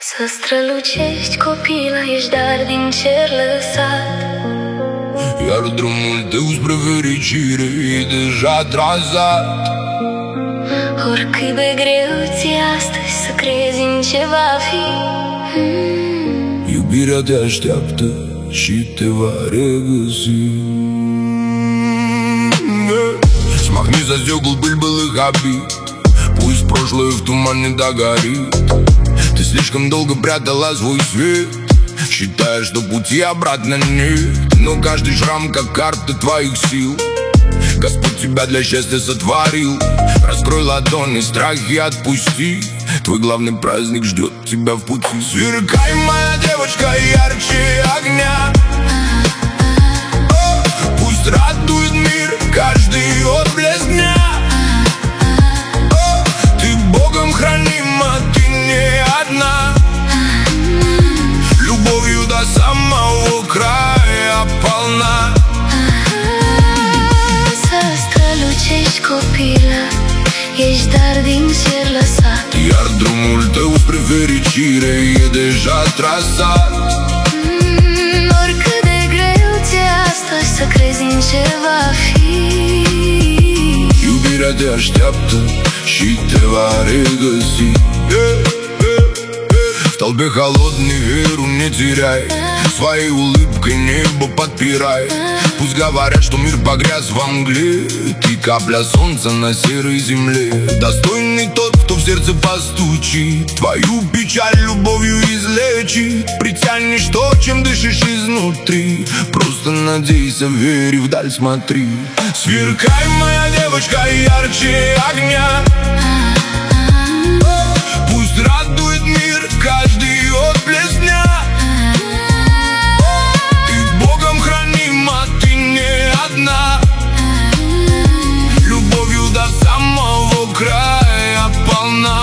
Să strălucești copila, ești dar din cer lăsat. Iar drumul tău spre fericire e deja trasat. Oricât de greu ți-e astăzi să crezi în ce va fi, iubirea te așteaptă și te va regăsi. Смахни за стекол пыль былых обид, пусть прошлое в тумане догорит. Ты слишком долго прятала свой свет, считая, что пути обратно нет. Но каждый шрам как карта твоих сил. Господь тебя для счастья сотворил. Раскрой ладони, страхи отпусти. Твой главный праздник ждет тебя в пути. Сверкай, моя девочка, ярче огня. Пусть радует мир каждый отблеск дня. Ты Богом хранима, ты не одна. Любовью до самого края полна. Să strălucești copila, ești dar din cer lăsat. Iar drumul tău spre fericire e deja trasat. Oricât de greu ți-e astăzi să crezi în ce va fi, Iubirea te așteaptă și te va regăsi. В толпе холодный веру не теряй, своей улыбкой небо подпирай. Пусть говорят, что мир погряз во мгле, ты капля солнца на серой земле. Достойный тот, кто в сердце постучит, твою печаль любовью излечит. Притянешь то, чем дышишь изнутри. Просто надейся, верь, вдаль смотри. Сверкай, моя девочка, ярче огня. Пусть радует мир каждый отблеск дня. Ты Богом хранима, ты не одна. Любовью до самого края полна.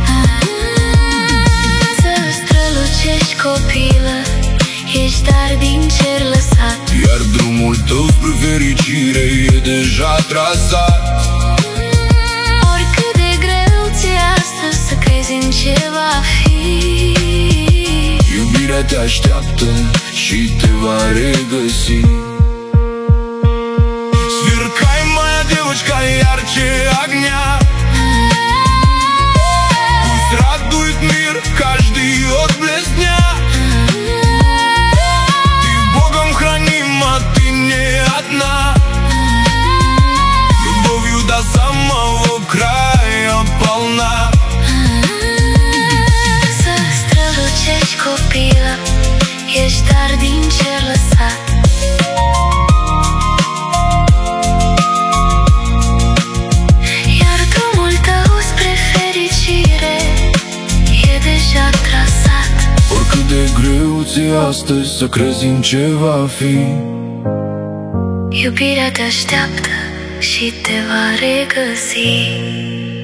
să strălucești copila, ești dar din cer lăsat. Iar drumul tău spre fericire e deja trasat. Oricât de greu ți-e astăzi să crezi în ce va fi, Iubirea te așteaptă și te va regăsi. Сверкай, моя девочка, ярче огня. Пусть радует мир каждый отблеск дня. Ты Богом хранима, ты не одна. Любовью до самого края полна. să strălucești copila, ești dar din cer lăsat. Iar drumul tău spre fericire e deja trasat. Oricât de greu ți-e astăzi să crezi în ce va fi, Iubirea te așteaptă și te va regăsi.